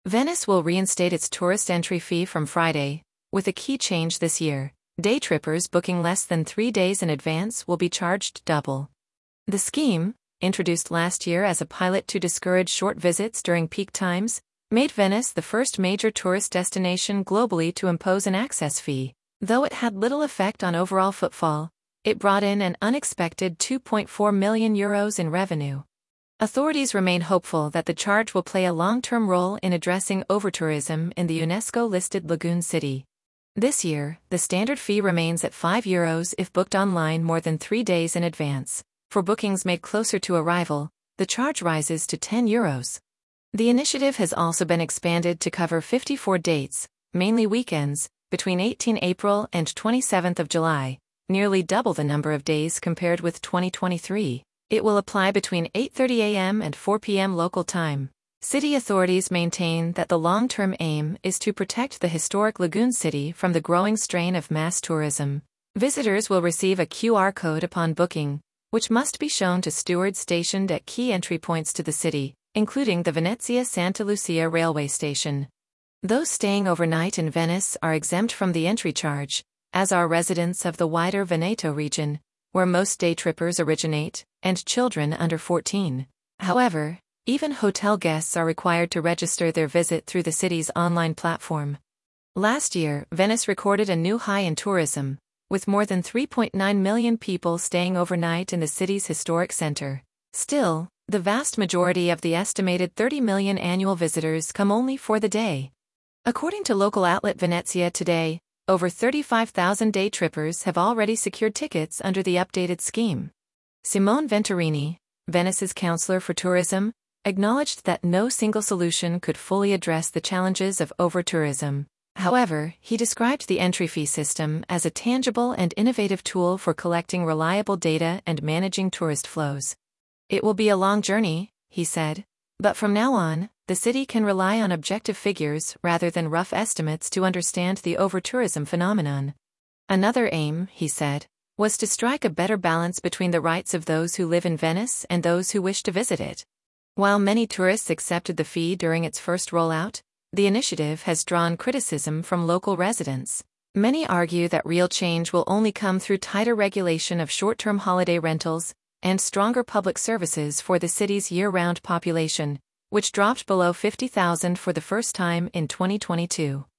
Venice will reinstate its tourist entry fee from Friday, with a key change this year. Day trippers booking less than 3 days in advance will be charged double. The scheme, introduced last year as a pilot to discourage short visits during peak times, made Venice the first major tourist destination globally to impose an access fee. Though it had little effect on overall footfall, it brought in an unexpected €2.4 million in revenue. Authorities remain hopeful that the charge will play a long-term role in addressing overtourism in the UNESCO-listed lagoon city. This year, the standard fee remains at €5 if booked online more than 3 days in advance. For bookings made closer to arrival, the charge rises to €10. The initiative has also been expanded to cover 54 dates, mainly weekends, between 18 April and 27 July, nearly double the number of days compared with 2023. It will apply between 8:30 a.m. and 4 p.m. local time. City authorities maintain that the long-term aim is to protect the historic lagoon city from the growing strain of mass tourism. Visitors will receive a QR code upon booking, which must be shown to stewards stationed at key entry points to the city, including the Venezia Santa Lucia railway station. Those staying overnight in Venice are exempt from the entry charge, as are residents of the wider Veneto region, where most day trippers originate, and children under 14. However, even hotel guests are required to register their visit through the city's online platform. Last year, Venice recorded a new high in tourism, with more than 3.9 million people staying overnight in the city's historic center. Still, the vast majority of the estimated 30 million annual visitors come only for the day. According to local outlet Venezia Today, over 35,000 day trippers have already secured tickets under the updated scheme. Simone Venturini, Venice's counselor for tourism, acknowledged that no single solution could fully address the challenges of overtourism. However, he described the entry fee system as a tangible and innovative tool for collecting reliable data and managing tourist flows. It will be a long journey, he said, but from now on, the city can rely on objective figures rather than rough estimates to understand the overtourism phenomenon. Another aim, he said, was to strike a better balance between the rights of those who live in Venice and those who wish to visit it. While many tourists accepted the fee during its first rollout, the initiative has drawn criticism from local residents. Many argue that real change will only come through tighter regulation of short-term holiday rentals and stronger public services for the city's year-round population, which dropped below 50,000 for the first time in 2022.